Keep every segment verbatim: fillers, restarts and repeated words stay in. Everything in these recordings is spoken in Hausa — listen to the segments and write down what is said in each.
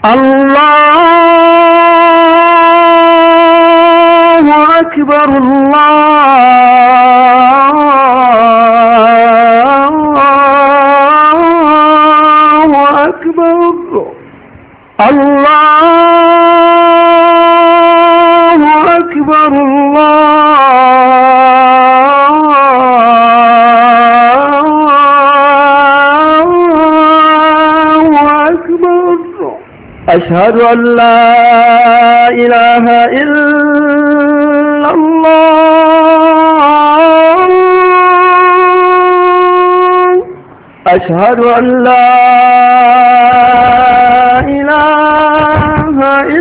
الله أكبر الله أكبر الله أكبر الله أكبر. أشهد أن لا إله إلا الله. أشهد أن لا إله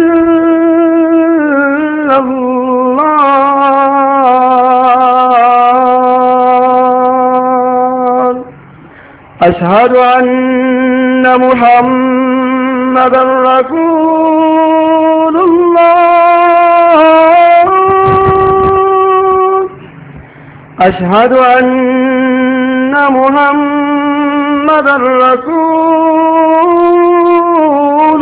إلا الله. أشهد أن محمد رسول الله. أشهد أن محمد رسول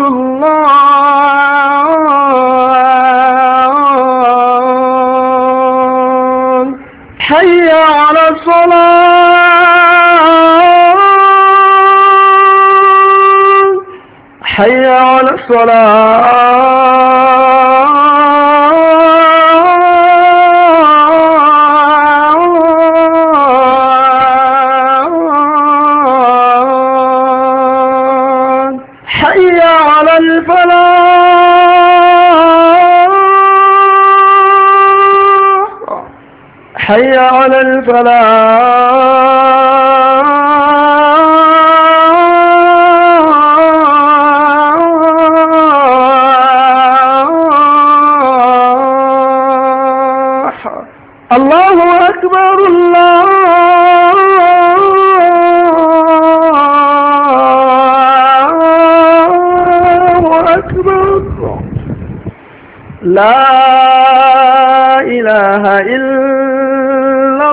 الله. حي على الصلاة. حي على الصلاة. حي على الفلاح. حي على الفلاح. الله أكبر الله أكبر. لا إله إلا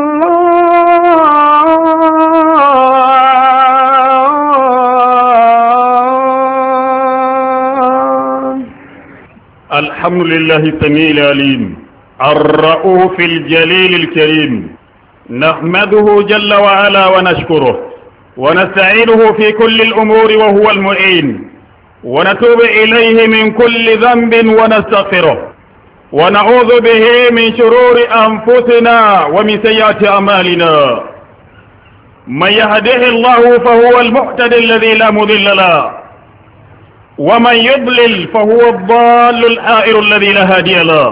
الله. الحمد لله السميع العليم الرؤوف الجليل الكريم، نحمده جل وعلا ونشكره ونستعينه في كل الأمور وهو المعين، ونتوب إليه من كل ذنب ونستغفره، ونعوذ به من شرور أنفسنا ومن سيئات أعمالنا. من يهده الله فهو المهتد الذي لا مضل له، ومن يضلل فهو الضال الحائر الذي لا هادي له.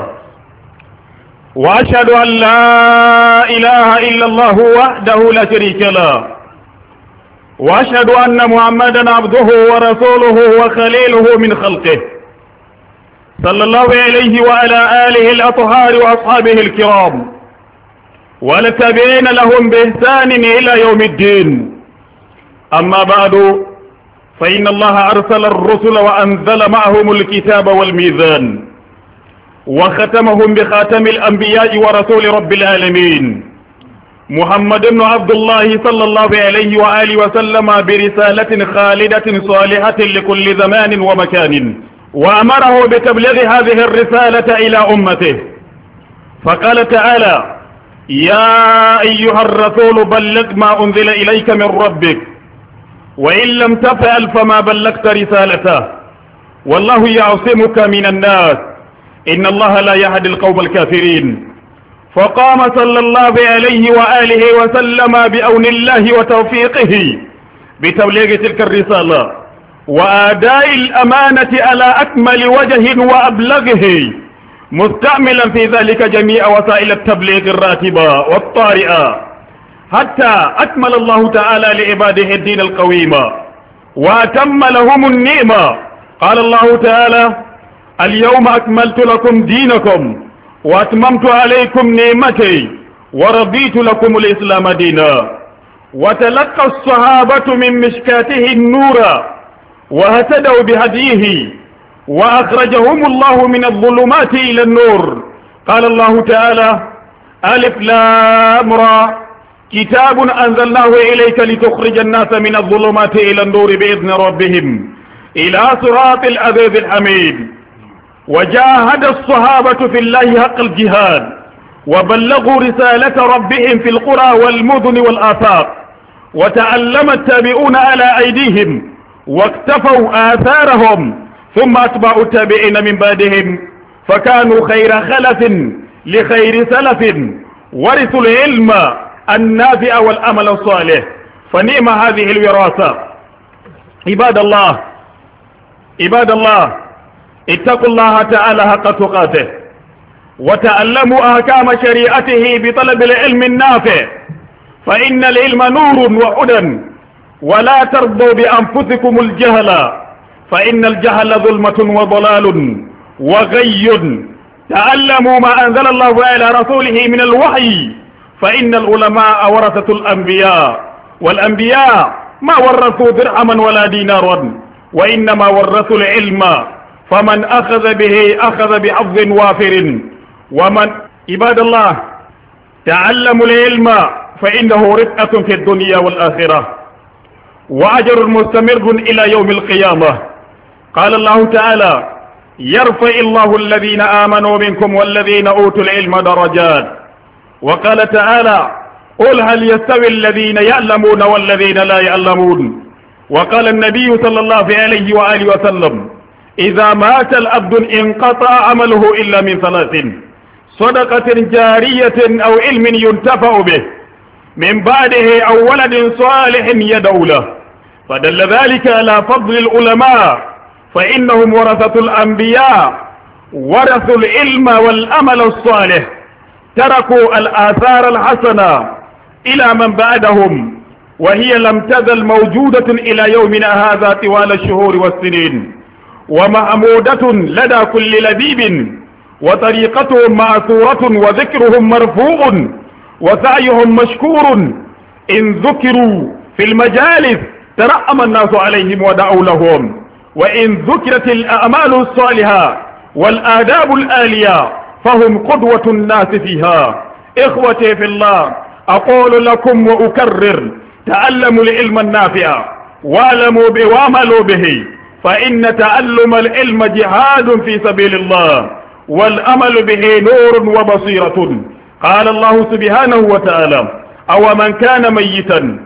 وأشهد أن لا إله إلا الله وحده لا شريك له، وأشهد أن محمدا عبده ورسوله وخليله من خلقه، صلى الله عليه وعلى آله الأطهار وأصحابه الكرام والتابعين لهم بإحسان إلى يوم الدين. أما بعد، فإن الله أرسل الرسل وأنزل معهم الكتاب والميزان، وختمهم بخاتم الأنبياء ورسول رب العالمين محمد بن عبد الله صلى الله عليه وآله وسلم برسالة خالدة صالحة لكل زمان ومكان، وأمره بتبليغ هذه الرسالة إلى أمته، فقال تعالى: يا أيها الرسول بلغ ما أنزل إليك من ربك، وإن لم تفعل فما بلغت رسالته، والله يعصمك من الناس، إن الله لا يهدي القوم الكافرين. فقام صلى الله عليه وآله وسلم بعون الله وتوفيقه بتبليغ تلك الرسالة وأداء الأمانة على أكمل وجه وأبلغه، مستعملا في ذلك جميع وسائل التبليغ الراتبة والطارئة، حتى أكمل الله تعالى لعباده الدين القويم وأتم لهم النعمة. قال الله تعالى: اليوم أكملت لكم دينكم وأتممت عليكم نعمتي ورضيت لكم الإسلام دينا. وتلقى الصحابة من مشكاته النور واهتدوا بهديه، وأخرجهم الله من الظلمات إلى النور. قال الله تعالى: ألف لام را، كتاب أنزلناه إليك لتخرج الناس من الظلمات إلى النور بإذن ربهم إلى صراط العزيز الحميد. وجاهد الصحابة في الله حق الجهاد وبلغوا رسالة ربهم في القرى والمدن والآفاق، وتعلم التابعون على أيديهم واقتفوا آثارهم، ثم أتبعوا التابعين من بعدهم فكانوا خير خلف لخير سلف، ورثوا العلم النافع والأمل الصالح، فنعم هذه الوراثة. عباد الله عباد الله اتقوا الله تعالى حق تقاته، وتعلموا أحكام شريعته بطلب العلم النافع، فإن العلم نور وهدى، ولا ترضوا بأنفسكم الجهل، فإن الجهل ظلمة وضلال وغي. تعلموا ما أنزل الله على رسوله من الوحي، فإن العلماء ورثة الأنبياء، والأنبياء ما ورثوا درهما ولا دينارا، وإنما ورثوا العلم، فمن أخذ به أخذ بحظ وافر. ومن عباد الله تعلموا العلم فإنه رفعة في الدنيا والآخرة، وأجر مستمر إلى يوم القيامة. قال الله تعالى: يرفع الله الذين آمنوا منكم والذين أوتوا العلم درجات. وقال تعالى: قل هل يستوي الذين يعلمون والذين لا يعلمون. وقال النبي صلى الله عليه وآله وسلم: إذا مات العبد انقطع عمله إلا من ثلاث: صدقة جارية أو علم ينتفع به من بعده أو ولد صالح يدعو له. فدل ذلك على فضل العلماء، فإنهم ورثة الأنبياء، ورثوا العلم والأمل الصالح، تركوا الآثار الحسنة إلى من بعدهم، وهي لم تزل موجودة إلى يومنا هذا طوال الشهور والسنين، ومحمودة لدى كل لبيب، وطريقتهم مأثورة وذكرهم مرفوع وسعيهم مشكور. إن ذكروا في المجالس ترحم الناس عليهم ودعوا لهم، وإن ذكرت الأعمال الصالحة والآداب الآلية فهم قدوة الناس فيها. إخوتي في الله، أقول لكم وأكرر: تعلموا العلم النافع واعلموا به واعملوا به، فإن تعلم العلم جهاد في سبيل الله، والأمل به نور وبصيرة. قال الله سبحانه وتعالى: أو من كان ميتا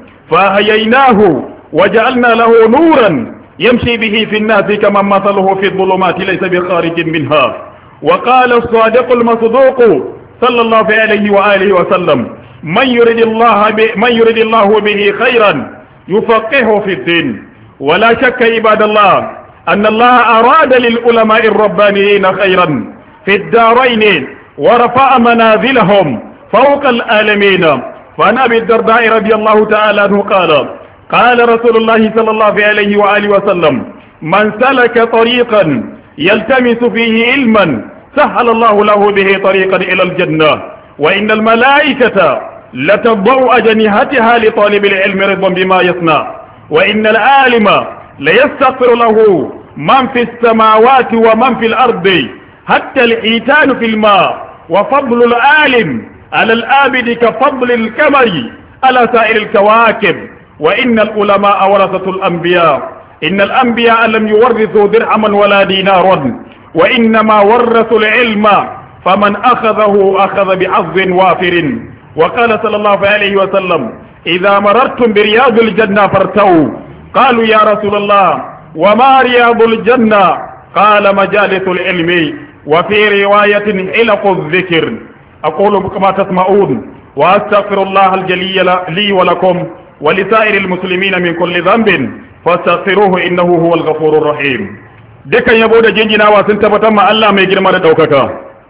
فأحييناه وجعلنا له نورا يمشي به في الناس كمن مثله في الظلمات ليس بخارج منها. وقال الصادق المصدوق صلى الله عليه وآله وسلم: من يرد الله به, من يرد الله به خيرا يفقهه في الدين. ولا شك عباد الله أن الله أراد للعلماء الربانيين خيرا في الدارين، ورفع منازلهم فوق العالمين. فعن أبي الدرداء رضي الله تعالى عنه قال: قال رسول الله صلى الله عليه وآله وسلم: من سلك طريقا يلتمس فيه علما سهل الله له به طريقا إلى الجنة، وإن الملائكة لتضع أجنحتها لطالب العلم رضا بما يصنع، وإن العالم ليستغفر له من في السماوات ومن في الأرض حتى الحيتان في الماء، وفضل العالم على العابد كفضل القمر على سائر الكواكب. وإن العلماء ورثة الأنبياء، إن الأنبياء لم يورثوا درهما ولا دينارا، وإنما ورثوا العلم، فمن أخذه أخذ بحظ وافر. وقال صلى الله عليه وسلم: إذا مررتم برياض الجنة فارتووا. قالوا: يا رسول الله وما رياض الجنة؟ قال: مجالس العلم، وفي رواية حلق الذكر. أقول كما تسمعون، وأستغفر الله الجليل لي ولكم ولسائر المسلمين من كل ذنب فاستغفروه إنه هو الغفور الرحيم. dukan yabo da jinjinawa sun tabbatar ma Allah mai girma da daukaka,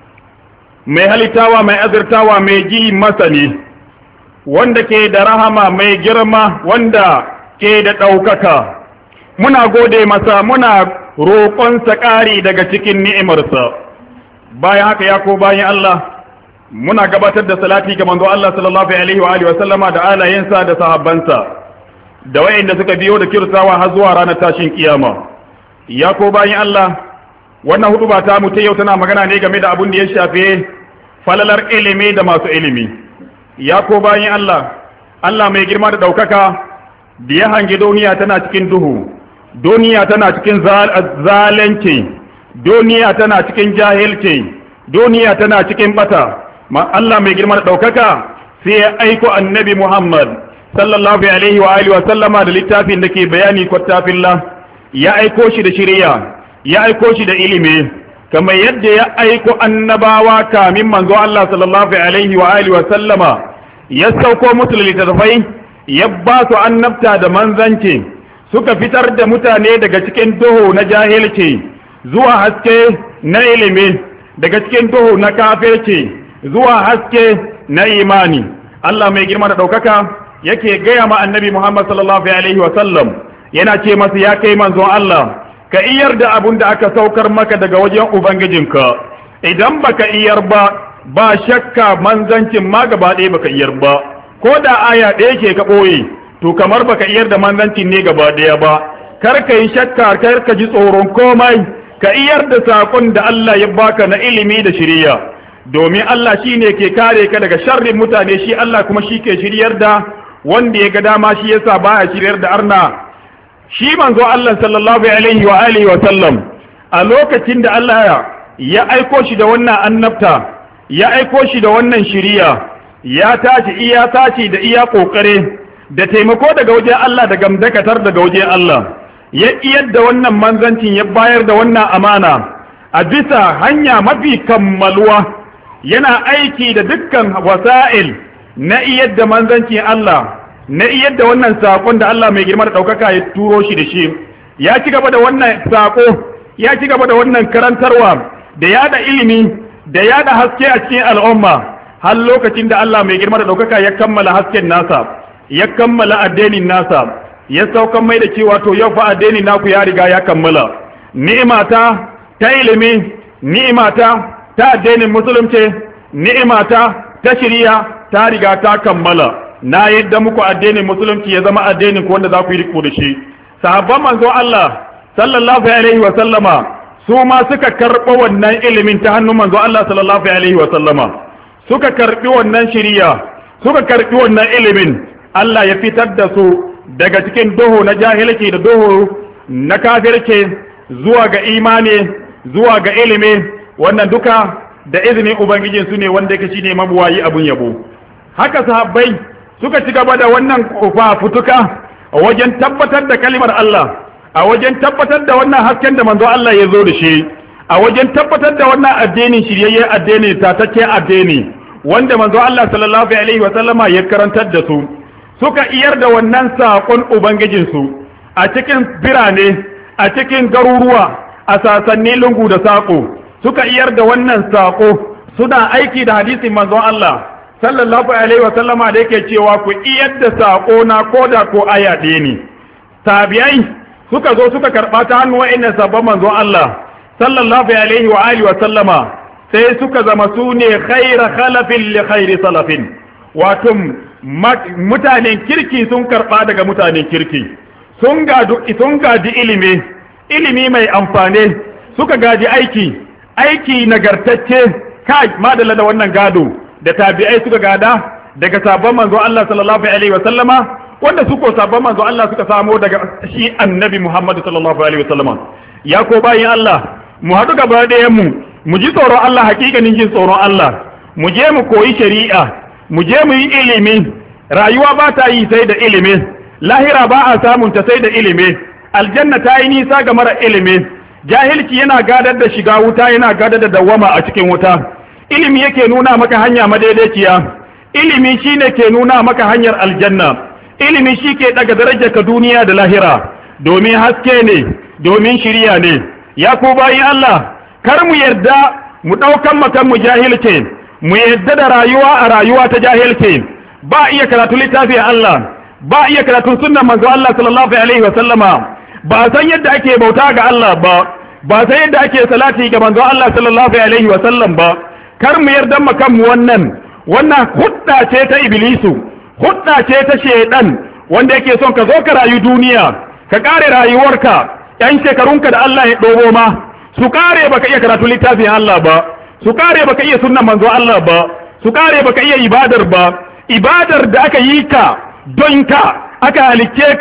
mai halittawa, mai azurtawa, mai ji masani, wanda ke da rahama, mai girma, wanda ke da daukaka. Muna gode masa, muna roƙonsa ƙari daga cikin ni'imarsa. Bayan haka ya ko bayan Allah, muna gabatar da salati ga manzo Allah sallallahu alaihi wa alihi wa sallama da alayensa da sahabbansa da wayanda suka biyo da kirtawa har zuwa ranar tashin kiyama. Ya ko bayan Allah, wannan hutuba ta mu ta yau tana magana ne game da abin da ya shafe falalar ilimi da masu ilimi. Ya ko bayan Allah, Allah mai girma da daukaka da ya hange duniya tana cikin duhu, duniya tana cikin zalunci, duniya tana cikin jahilci, duniya tana cikin bata. Ma Allah mai girma da daukaka sai ya aiko annabi Muhammad sallallahu alaihi wa alihi wa sallama da littafin da ke bayani kwattafillah, ya aiko shi da shari'a, ya aiko shi da ilimi, kamar yadda ya aiko annabawa kamin manzo Allah sallallahu alaihi wa alihi wa sallama ya sauko musu littattafai, ya ba su annabta da manzanci, suka fitar da mutane daga cikin duhu na jahilci zuwa haske na ilimi, daga cikin duhu na kafirci zuwa haske na imani. Allah mai girma da ɗaukaka yake gaya ma annabi Muhammad sallallahu alaihi wa sallam, yana ce masa ya kai manzon Allah, ka iyar da abun da aka saukar maka daga wajen ubangijinka. Idan baka iyar ba, ba shakka manzancin ma gaba ɗaya baka iyar ba, ko da aya ɗaya ke ka ɓoye, to kamar baka iyar da manzancin ne gaba ɗaya ba. Kar ka yi shakka, kar ka ji tsoron komai, ka iyar da saƙon da Allah ya baka na ilimi da shiriya, domin Allah shi ne ke kare ka daga sharrin mutane, shi Allah kuma shi ke shiryar da wanda ya ga dama, shi yasa baya shiryar da arna. Shi manzo Allah sallallahu alaihi wa alihi wa sallam a lokacin da Allah ya aiko shi da wannan annabta, ya aiko shi da wannan shiriya, ya tashi iya tashi da iya kokare da taimako daga wajen Allah da gamdakatar daga wajen Allah, ya iyar da wannan manzancin, ya bayar da wannan amana a bisa hanya mafi kammaluwa, yana aiki da dukkan wasa'il na iyar da manzancin Allah, na iyar da wannan saƙon da Allah mai girma da ɗaukaka ya turo shi da shi. Ya ci gaba da wannan saƙo, ya ci gaba da wannan karantarwa da yada ilimi da yada haske a cikin al'umma, har lokacin da Allah mai girma da ɗaukaka ya kammala hasken nasa, ya kammala addinin nasa, ya saukan mai da cewa to yau fa addinin naku ya riga ya kammala. Ni'imata ta ilimi, ni'imata ta addinin musulunci, ni'imata ta shari'a ta riga ta kammala. Na yadda muku addinin musulunci ya zama addinin ku wanda za ku yi riko da shi. Sahabban manzo Allah sallallahu alaihi wa sallama su ma suka karɓo wannan ilimin ta hannun manzo Allah sallallahu alaihi wa sallama, suka karɓi wannan shiriya, suka karɓi wannan ilimin. Allah ya fitar da su daga cikin duhu na jahilci da duhu na kafirci zuwa ga imani, zuwa ga ilimi. Wannan duka da izinin ubangijin su ne wanda yake shine mabuwayi abun yabo. Haka sahabbai suka ci gaba da wannan fafutuka a wajen tabbatar da kalimar Allah, a wajen tabbatar da wannan hasken da manzo Allah ya zo da shi, a wajen tabbatar da wannan addinin shiryayyen addini, tataccen addini wanda manzo Allah sallallahu alaihi wa sallama ya karantar da su. Suka iyar da wannan saƙon ubangijinsu a cikin birane, a cikin garuruwa, a sasanni lungu da saƙo, suka iyar da wannan saƙo, suna aiki da hadisin manzon Allah sallallahu alaihi wa sallama da yake cewa ku iyar da saƙo na koda ko aya ɗaya ne. Tabi'ai suka zo suka karɓa ta hannu wa'annan sabon manzon Allah sallallahu alaihi wa alihi wa sallama, sai suka zama su ne khaira khalafin li khairi salafin, wato mutanen kirki sun karɓa daga mutanen kirki, sun gadi sun gadi ilimi ilimi mai amfani, suka gadi aiki aiki nagartacce. Kai madalla da wannan gado da tabi'ai suka gada daga sabon manzo Allah sallallahu alaihi wa sallama, wanda su ko sabon manzo Allah suka samo daga shi annabi Muhammad sallallahu alaihi wa sallama. Ya ko bayin Allah, mu haɗu gaba ɗayan mu mu ji tsoron Allah, hakikanin jin tsoron Allah, mu je mu koyi shari'a, mu je mu yi ilimi. Rayuwa ba ta yi sai da ilimi, lahira ba a samun ta sai da ilimi, aljanna ta yi nisa ga mara ilimi. Jahilci yana gadar da shiga wuta, yana gadar da dawwama a cikin wuta. Ilimi yake nuna maka hanya madaidaiciya, ilimi shine ke nuna maka hanyar aljanna, ilimi shi ke daga darajar ka duniya da lahira, domin haske ne, domin shiriya ne. Ya ku bayin Allah, kar mu yarda mu ɗaukan makan mu jahilce, mu yarda da rayuwa a rayuwa ta jahilce. Ba iya karatu littafin Allah, ba iya karatu sunnan manzo Allah sallallahu alaihi wa sallama, ba san yadda ake bauta ga Allah ba, ba san yadda ake salati ga manzo Allah sallallahu alaihi wa sallam ba. Kar mu yarda mu kan mu wannan wannan hudda ce ta iblisu, hudda ce ta shedan wanda yake son ka zo ka rayu duniya, ka kare rayuwarka yan shekarunka da Allah ya dobo ma, su kare baka iya karatu littafin Allah ba, su kare baka iya sunnan manzo Allah ba, su kare baka iya ibadar ba. Ibadar da aka yi ka don ka, aka halicce ka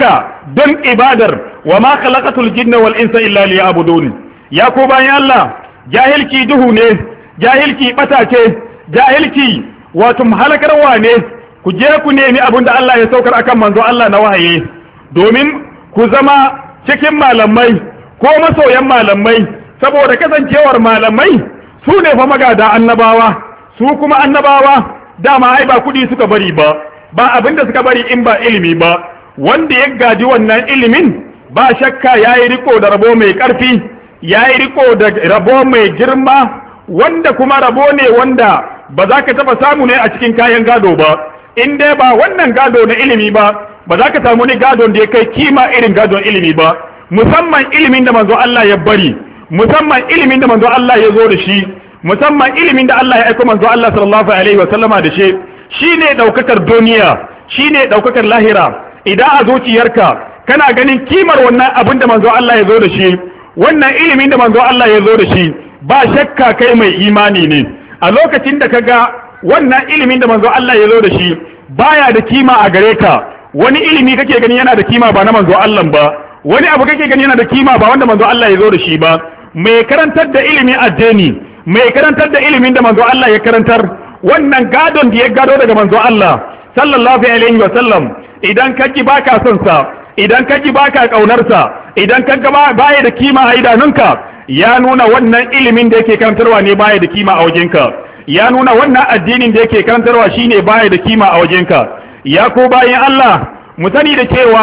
don ibadar wa ma khalaqatul jinna wal insa illa liya'budun. Ya ko bayan Allah, jahilci duhu ne, jahilci bata ce, jahilci wato halakarwa ne. Ku je ku nemi abin da Allah ya saukar akan manzo Allah na wahayi, domin ku zama cikin malamai ko masoyan malamai, saboda kasancewar malamai su ne fa magada annabawa, su kuma annabawa dama ai ba kudi suka bari ba, ba abin da suka bari in ba ilimi ba. Wanda ya gaji wannan ilimin ba shakka yayi riko da rabo mai karfi, yayi riko da rabo mai girma, wanda kuma rabo ne wanda ba za ka taba samu ne a cikin kayan gado ba. In dai ba wannan gado na ilimi ba, ba za ka samu ni gadon da ya kai kima irin gadon ilimi ba, musamman ilimin da manzo Allah ya bari, musamman ilimin da manzo Allah ya zo da shi, musamman ilimin da Allah ya aika manzo Allah sallallahu alaihi wa sallama da shi, shine daukakar duniya, shine daukakar lahira. Idan a zuciyarka kana ganin kimar wannan abin da manzo Allah ya zo da shi, wannan ilimin da manzo Allah ya zo da shi, ba shakka kai mai imani ne. A lokacin da kaga wannan ilimin da manzo Allah ya zo da shi baya da kima a gare ka, wani ilimi kake gani yana da kima ba na manzo Allah ba, wani abu kake gani yana da kima ba wanda manzo Allah ya zo da shi ba. Mai karantar da ilimin addini, mai karantar da ilimin da manzo Allah ya karantar, wannan gadon da ya gado daga manzo Allah sallallahu alaihi wa sallam, idan kaji baka son sa, idan kaji baka kaunar sa, idan kaga baya da kima a idanunka, ya nuna wannan ilimin da yake karantarwa ne baya da kima a wajenka, ya nuna wannan addinin da yake karantarwa shine baya da kima a wajenka. Ya ko bayan Allah, mu sani da cewa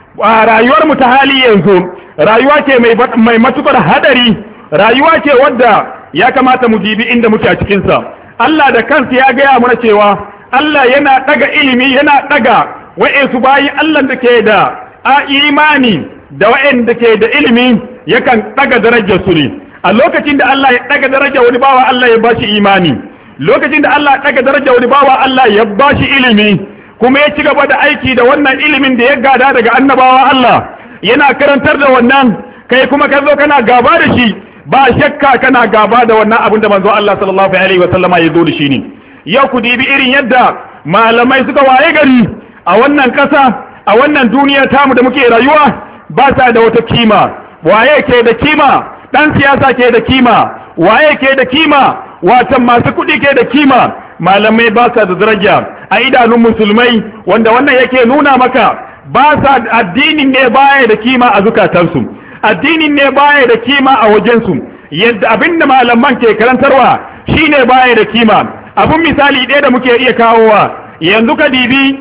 a rayuwar mu ta hali yanzu rayuwa ce mai mai matukar hadari, rayuwa ce wadda ya kamata mu dibi inda muke a cikin sa. Allah da kansa ya gaya mana cewa Allah yana daga ilimi, yana daga wa'ansu bayi Allah da ke da a imani da wa'anda ke da ilimi yakan daga darajar su ne. A lokacin da Allah ya daga daraja wani bawa Allah ya bashi imani, lokacin da Allah ya daga daraja wani bawa Allah ya bashi ilimi, kuma ya ci gaba da aiki da wannan ilimin da ya gada daga annabawa Allah, yana karantar da wannan, kai kuma ka zo kana gaba da shi, ba shakka kana gaba da wannan abin da manzo Allah sallallahu alaihi wa sallama ya zo da shi ne. Yau ku dibi irin yadda malamai suka waye gari a wannan kasa, a wannan duniya tamu da muke rayuwa, ba sa da wata kima. Waye ke da kima? Dan siyasa ke da kima. Waye ke da kima? Watan masu kuɗi ke da kima. Malamai ba sa da daraja a idanun musulmai, wanda wannan yake nuna maka ba sa addinin ne baya da kima a zukatansu, addinin ne baya da kima a wajensu. Yadda abinda malaman ke karantarwa shine baya da kima. Abun misali ɗaya da muke iya kawowa, yanzu ka dibi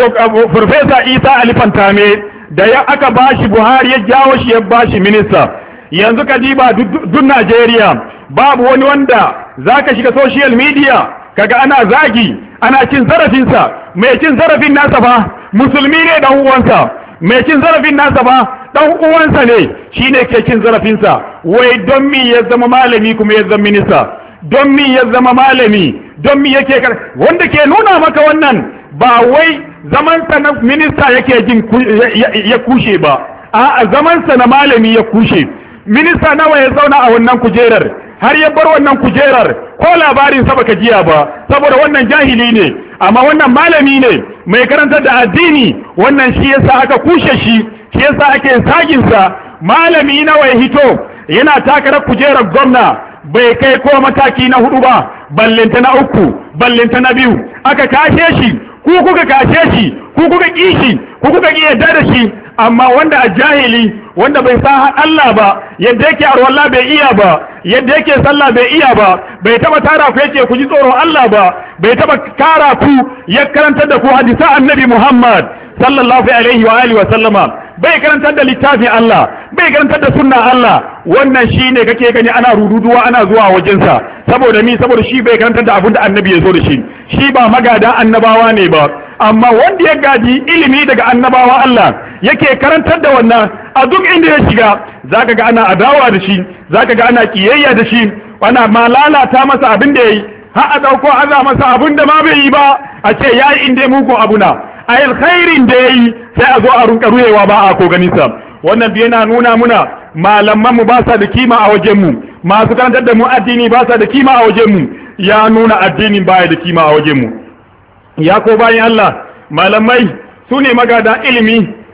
Farfesa Isa Ali Fantame da ya aka bashi Buhari ya jawo shi ya bashi minista. Yanzu ka diba duk Najeriya babu wani wanda zaka shiga social media kaga ana zagi, ana cin zarafinsa. Mai cin zarafin nasa fa musulmi ne dan uwansa, mai cin zarafin nasa fa dan uwansa ne, shine ke cin zarafinsa. Wai don mi ya zama malami kuma ya zama minista, don mi ya zama malami, don mi yake kar wanda ke nuna maka wannan ba wai zamansa na minista yake jin ya kushe ba, a zamansa na malami ya kushe. Minista nawa ya zauna a wannan kujerar har ya bar wannan kujerar, ko labarin sa baka jiya ba, saboda wannan jahili ne. Amma wannan malami ne mai karantar da addini, wannan shi yasa aka kushe shi, shi yasa ake sagin sa. Malami nawa ya hito yana takarar kujerar gwamna, bai kai ko mataki na hudu ba, ballinta na uku, ballinta na biyu, aka kashe shi, ku kuka kashe shi, ku kuka kishi, ku kuka ki yadda da shi. Amma wanda a jahili, wanda bai san Allah ba, yadda yake arwalla bai iya ba, yadda yake sallah bai iya ba, bai taba tara ku yake ku ji tsoron Allah ba, bai taba kara ku ya karantar da ku hadisa annabi Muhammad sallallahu alaihi wa alihi wa sallama, bai karantar da littafin Allah, bai karantar da sunna Allah. Wannan shine kake gani ana rududuwa ana zuwa wajensa, saboda mi saboda shi bai karantar da abin da annabi ya zo da shi, shi ba magada annabawa ne ba. Amma wanda ya gaji ilimi daga annabawa Allah yake karantar da wannan, a duk inda ya shiga zaka ga ana adawa da shi, zaka ga ana kiyayya da shi, ana ma lalata masa abin da yayi, har a dauko aza masa abin da ma bai yi ba, a ce yayi inda mugun abuna, a alkhairin da yayi sai a zo a runka ruyewa ba a ko ganin sa. Wannan bai yana nuna muna malaman mu ba sa da kima a wajen mu, masu karantar da mu addini ba sa da kima a wajen mu, ya nuna addinin baya da kima a wajen mu. Ya ko bayan Allah, malamai su ne magada ilimi,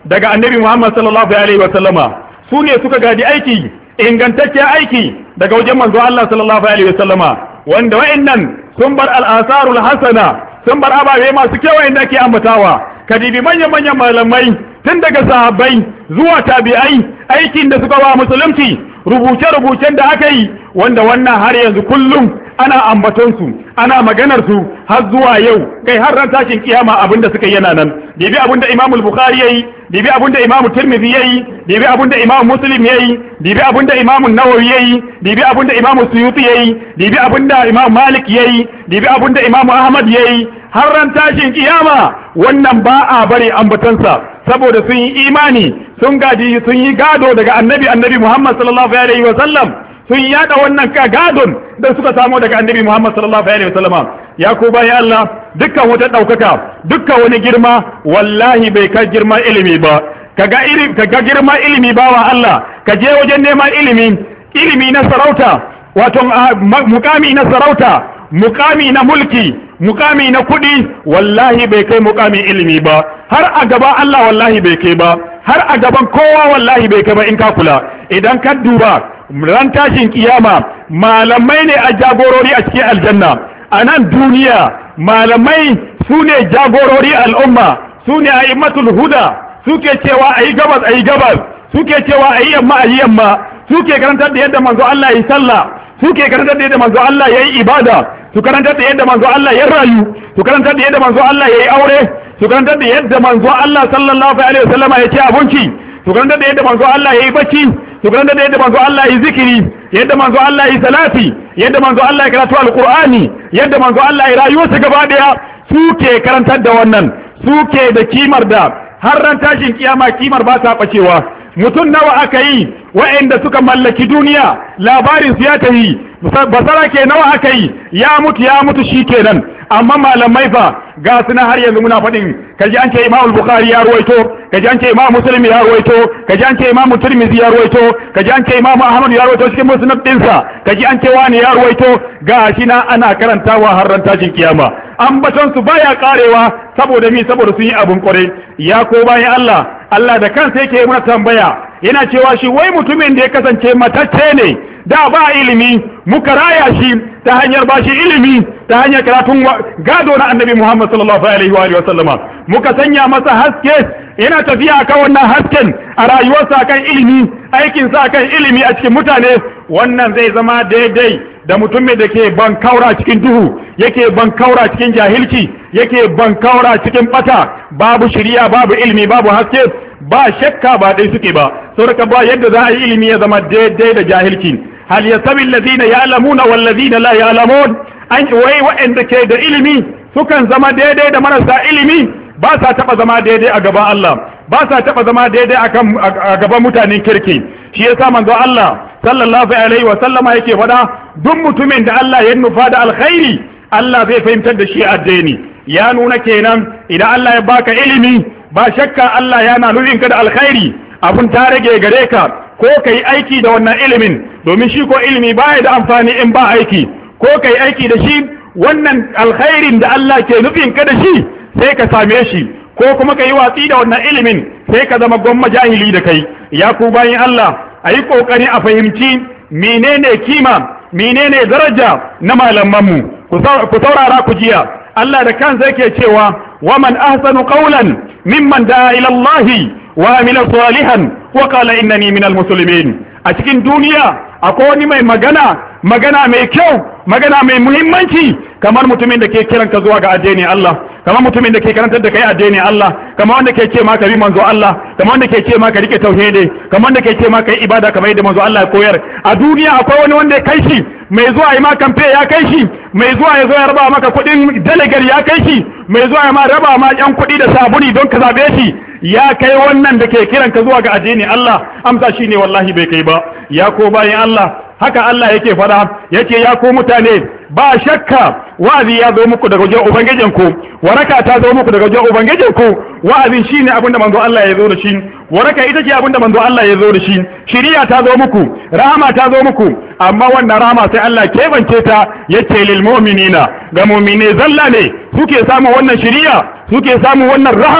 daga annabi Muhammad sallallahu alaihi wa sallama su ne suka gadi aiki ingantaccen aiki daga wajen manzo Allah sallallahu alaihi wa sallama wanda wa'annan sun bar al-asarul hasana sun bar ababe masu kyau inda ake ambatawa kadibi manyan manyan malamai tun daga sahabbai zuwa tabi'ai aikin da suka wa musulunci rubuce-rubucen da aka yi wanda wannan har yanzu kullum ana ambaton su ana maganar su har zuwa yau kai har ran tashin kiyama abinda suka yana nan bibi abinda Imam al-Bukhari yayi bibi abinda Imam Tirmidhi yayi bibi abinda Imam Muslim yayi bibi abinda Imam An-Nawawi yayi bibi abinda Imam Suyuti yayi bibi abinda Imam Malik yayi bibi abinda Imam Ahmad yayi har ran tashin kiyama wannan ba a bari ambatansa saboda sun yi imani sun gadi sun yi gado daga annabi annabi Muhammad sallallahu alaihi wa sallam sun yada wannan ka gadon da suka samu daga annabi Muhammad sallallahu alaihi wa sallam ya ku bayan Allah dukkan wata daukaka dukkan wani girma wallahi bai kai girma ilimi ba kaga ilimi kaga girma ilimi bawa Allah ka je wajen neman ilimi ilimi na sarauta wato mukami na sarauta mukami na mulki mukami na kudi wallahi bai kai mukami ilimi ba har a gaban Allah wallahi bai kai ba har a gaban kowa wallahi bai kai ba in ka kula idan ka duba ran tashin kiyama malamai ne a jagorori a cikin aljanna a nan duniya malamai su ne jagorori al'umma su ne a'immatul huda suke cewa ayi gabas ayi gabas suke cewa ayi yamma ayi yamma suke karantar da yadda manzo Allah yi sallah suke karantar da yadda manzo Allah yayi ibada su karantar da yadda manzo Allah ya rayu su karantar da yadda manzo Allah yayi aure su karantar da yadda manzo Allah sallallahu alaihi wasallam ya ci abinci su karantar da yadda manzo Allah yayi bacci su karantar da yadda manzo Allah yayi zikiri yadda manzo Allah yayi salati yadda manzo Allah ya karatu alqur'ani yadda manzo Allah ya rayu su gaba daya suke karantar da wannan suke da kimar da har ran tashin kiyama kimar ba ta bacewa mutum nawa aka yi wa'anda suka mallaki duniya labarin su ya tayi basara ke nawa aka yi ya mutu ya mutu shi kenan amma malamai fa ga suna har yanzu muna faɗin kaji an ce Imam Bukhari ya ruwaito kaji an ce Imam Muslim ya ruwaito kaji an ce Imam Tirmidhi ya ruwaito kaji an ce Imam Ahmad ya ruwaito cikin musnad dinsa kaji an ce wani ya ruwaito gashi na ana karantawa har ran tashin kiyama ambaton su baya karewa saboda mi saboda sun yi abun kware ya ko bayan Allah Allah da kansa yake muna tambaya yana cewa shi wai mutumin da ya kasance matacce ne da ba ilimi muka raya shi ta hanyar ba shi ilimi ta hanyar karatun gado na annabi Muhammad sallallahu alaihi wa alihi wasallama muka sanya masa haske yana tafiya akan wannan hasken a rayuwarsa akan ilimi aikinsa akan ilimi a cikin mutane wannan zai zama daidai da mutumin da ke bankaura cikin duhu yake bankaura cikin jahilci yake bankaura cikin bata babu shiriya babu ilimi babu haske ba shakka ba dai suke ba saboda ba yadda za a yi ilimi ya zama daidai da jahilci hal yasabi alladhina ya'lamuna wal ladina la ya'lamun an wai wa'anda ke da ilimi sukan zama daidai da marasa ilimi ba sa taba zama daidai a gaban Allah ba sa taba zama daidai akan a gaban mutanen kirki shi yasa manzo Allah sallallahu alaihi wa sallama yake faɗa duk mutumin da Allah ya nufa da alkhairi Allah zai fahimtar da shi addini ya nuna kenan idan Allah ya baka ilimi ba shakka Allah yana nufin ka da alkhairi abun ta rage gare ka ko kai aiki da wannan ilimin domin shi ko ilimi baya da amfani in ba aiki ko kai aiki da shi wannan alkhairin da Allah ke nufin ka da shi sai ka same shi ko kuma kai watsi da wannan ilimin sai ka zama gwamma jahili da kai ya ku bayin Allah ayi kokari a fahimci menene kima menene daraja na malamanmu ku saurara ku jiya Allah da kansa yake cewa waman ahsanu qawlan mimman da'a ila Allah wa amila salihan wa qala innani minal muslimin a cikin duniya akwai wani mai magana magana mai kyau magana mai muhimmanci kamar mutumin da ke kiran ka zuwa ga addini Allah kamar mutumin da ke karantar da kai addini Allah kamar wanda ke ce ma ka bi manzo Allah kamar wanda ke ce ma ka rike tauhidi kamar wanda ke ce ma ka yi ibada kamar yadda manzo Allah ya koyar a duniya akwai wani wanda ya kai shi mai zuwa yi ma kamfe ya kai shi mai zuwa ya zo ya raba maka kuɗin dalagar ya kai shi mai zuwa ya ma raba ma yan kuɗi da sabuni don ka zabe shi ya kai wannan da ke kiran ka zuwa ga addini Allah amsa shine wallahi bai kai ba ya ko bayan Allah haka Allah yake fada yake ya ku mutane ba shakka wa'azi ya zo muku daga wajen ubangijinku waraka ta zo muku daga wajen ubangijinku wa'azi shine abinda manzo Allah ya zo da shi waraka ita ce abinda manzo Allah ya zo da shi shiriya ta zo muku rahama ta zo muku amma wannan rahama sai Allah kebance ta yace lil mu'minina ga mu'mine zalla ne suke samu wannan shiriya suke samu wannan rahama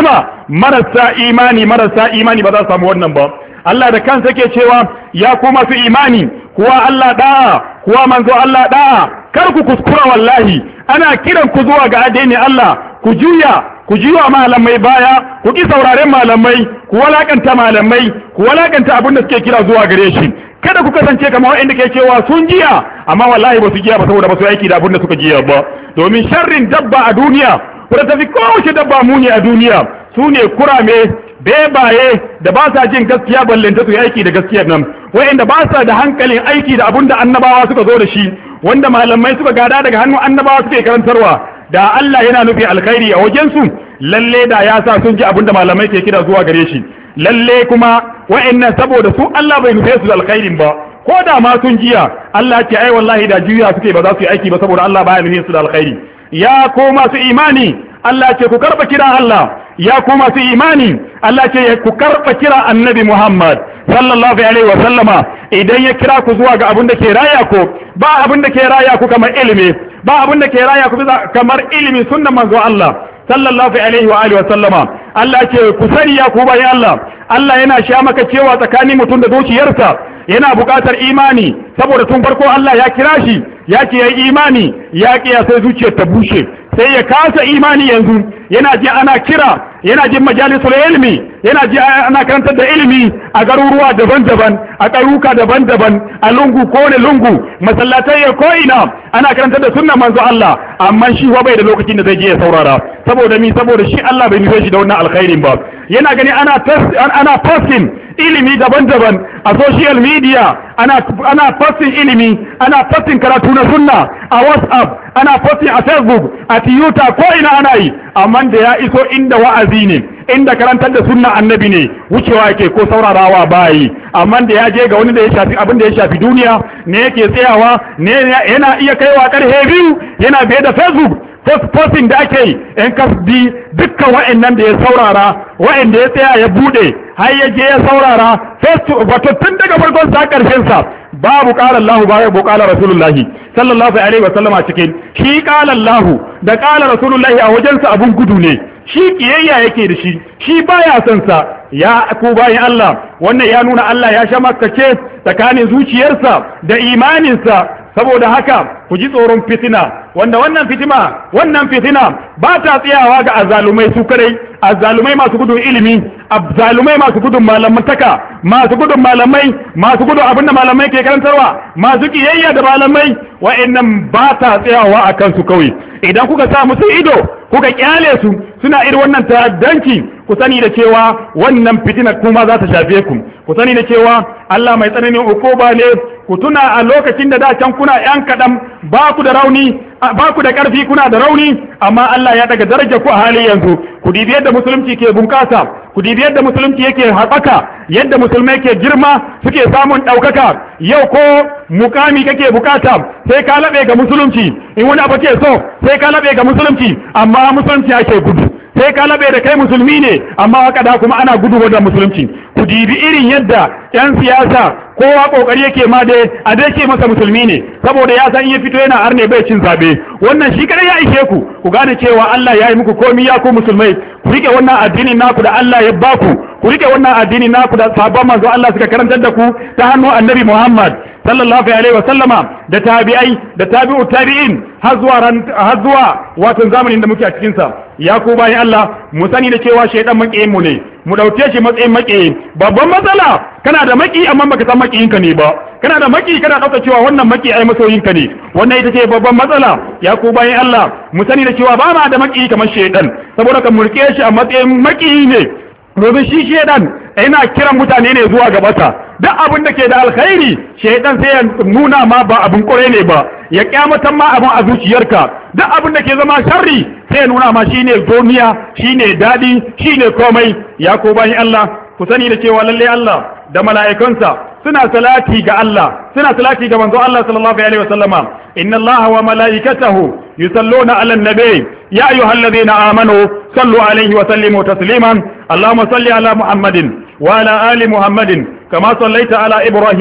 marasa imani marasa imani ba za su samu wannan ba. Allah da kansa ke cewa ya ku masu imani kuwa Allah da'a kuwa manzo Allah da'a kar ku kuskura wallahi ana kiran ku zuwa ga addinin Allah ku juya ku juya malamai baya ku ki sauraren malamai ku walakanta malamai ku walakanta abin da suke kira zuwa gare shi kada ku kasance kamar wanda ke cewa sun jiya amma wallahi ba su jiya ba saboda ba su aiki da abin da suka jiya ba domin sharrin dabba a duniya wadda tafi kowace dabba muni a duniya su ne kurame bebaye da ba sa jin gaskiya ballanta su yi aiki da gaskiyar nan wa'anda ba sa da hankalin aiki da abin da annabawa suka zo da shi wanda malamai suka gada daga hannun annabawa suke karantarwa da Allah yana nufi alkhairi a wajensu lalle da ya sa sun ji abin da malamai ke kira zuwa gare shi lalle kuma wa'annan saboda su Allah bai nufe su da alkhairin ba ko da ma sun jiya Allah ce ai wallahi da juya suke ba za su yi aiki ba saboda Allah baya nufe su da alkhairi ya ko masu imani Allah ce ku karba kira Allah ya ku masu imani Allah ce ku karba kira annabi Muhammad sallallahu alaihi wa sallama idan ya kira ku zuwa ga abin da ke raya ku ba abin da ke raya ku kamar ilimi ba abin da ke raya ku kamar ilimi sunnan manzo Allah sallallahu alaihi wa alihi wa sallama Allah ce ku sani ya ku bayan Allah Allah yana sha maka cewa tsakanin mutum da zuciyarsa yana buƙatar imani saboda tun farko Allah ya kira shi ya ce yayi imani ya kiya sai zuciyar ta bushe sai ya kasa imani yanzu yana ji ana kira yana jin majalisul ilmi yana ji ana karantar da ilimi a garuruwa daban-daban a ƙauyuka daban-daban a lungu ko ne lungu masallatai ya ko ina ana karantar da sunnan manzo Allah amma shi wa bai da lokacin da zai je ya saurara saboda mi saboda shi Allah bai nufe shi da wannan alkhairin ba yana gani ana ana posting ilimi daban-daban a social media ana ana posting ilimi ana posting karatu na sunna a WhatsApp ana posting a Facebook a Twitter ko ina ana yi amma da ya iso inda wa'azi ne inda karantar da sunna annabi ne wucewa yake ko saurarawa bayi amma da ya je ga wani da ya shafi abin da ya shafi duniya ne yake tsayawa ne yana iya kaiwa karhe biyu yana biye da Facebook posting da ake yi in ka bi dukkan wa'annan da ya saurara wa'anda ya tsaya ya bude har ya je ya saurara wato tun daga farkon sa karshen sa babu qala Allahu babu qala Rasulullahi sallallahu alaihi wa sallama cikin shi qala Allahu da qala Rasulullahi a wajen sa abun gudu ne shi kiyayya yake da shi shi baya son sa ya ku bayin Allah wannan ya nuna Allah ya sha makkace tsakanin zuciyarsa da imaninsa saboda haka ku ji tsoron fitina wanda wannan fitima wannan fitina ba ta tsayawa ga azalumai su kadai azalumai masu gudun ilimi azalumai masu gudun malamantaka masu gudun malamai masu gudun abinda malamai ke karantarwa masu kiyayya da malamai wa'annan ba ta tsayawa a kansu kawai idan kuka sa musu ido kuka kyale su suna irin wannan ta'addanci ku sani da cewa wannan fitina kuma za ta shafe ku ku sani da cewa Allah mai tsananin ukuba ne ku tuna a lokacin da da can kuna yan kadan ba ku da rauni ba ku da karfi kuna da rauni amma Allah ya daga daraja ku a hali yanzu ku dibi yadda musulunci ke bunkasa ku dibi yadda musulunci yake haɓaka yadda musulmai ke girma suke samun ɗaukaka yau ko mukami kake bukata sai ka laɓe ga musulunci in wani abu ke so sai ka laɓe ga musulunci amma musulunci ake gudu sai ka laɓe da kai musulmi ne amma haka da kuma ana gudu wajen musulunci ku dibi irin yadda yan siyasa kowa kokari yake ma dai a dai ce masa musulmi ne saboda ya san iya fito yana arne bai cin zabe wannan shi kadai ya ishe ku ku gane cewa Allah ya yi muku komai ya ku musulmai ku rike wannan addinin naku da Allah ya baku ku rike wannan addinin naku da sabon manzo Allah suka karantar da ku ta hannu annabi Muhammad sallallahu alaihi wa sallama da tabi'ai da tabi'u tabi'in har zuwa ran har zuwa wato zamanin da muke a cikin sa ya ku bayan Allah mu sani da cewa shaydan makiyin mu ne mu dauke shi matsayin makiyi babban matsala kana da maki amma baka san makiyinka ne ba kana da maki kana dauka cewa wannan maki ai masoyinka ne wannan ita ce babban matsala ya ku bayan Allah mu sani da cewa ba ma da maki kamar shaydan saboda kan mulke shi a matsayin maki ne domin shi shaydan yana kiran mutane ne zuwa ga bata duk abin da ke da alkhairi shaydan sai ya nuna ma ba abin kore ne ba ya kyamatan ma abin a zuciyarka duk abin da ke zama sharri sai ya nuna ma shine duniya shine dadi shine komai ya ko bayan Allah ku sani da cewa lalle Allah da mala'ikansa suna salati ga Allah suna salati ga manzo Allah sallallahu alaihi wasallama inna Allah wa mala'ikatahu yusalluna 'alan nabi ya ayyuhalladhina amanu sallu alaihi wa sallimu tasliman allahumma salli ala muhammadin wa ala ali muhammadin kama sallaita ala ibrahim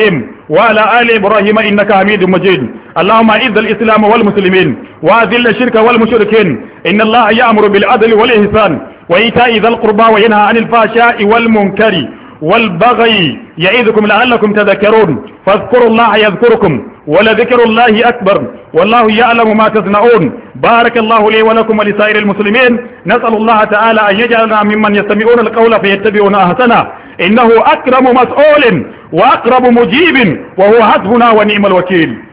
وعلى آل إبراهيم إنك حميد مجيد. اللهم أعز الإسلام والمسلمين وأذل الشرك والمشركين. إن الله يأمر بالعدل والإحسان وإيتاء ذي القربى وينهى عن الفحشاء والمنكر والبغي يعظكم لعلكم تذكرون. فاذكروا الله يذكركم ولذكر الله أكبر والله يعلم ما تصنعون. بارك الله لي ولكم ولسائر المسلمين. نسأل الله تعالى أن يجعلنا ممن يستمعون القول فيتبعون أحسنه إنه أكرم مسؤول وأقرب مجيب وهو حسبنا ونعم الوكيل.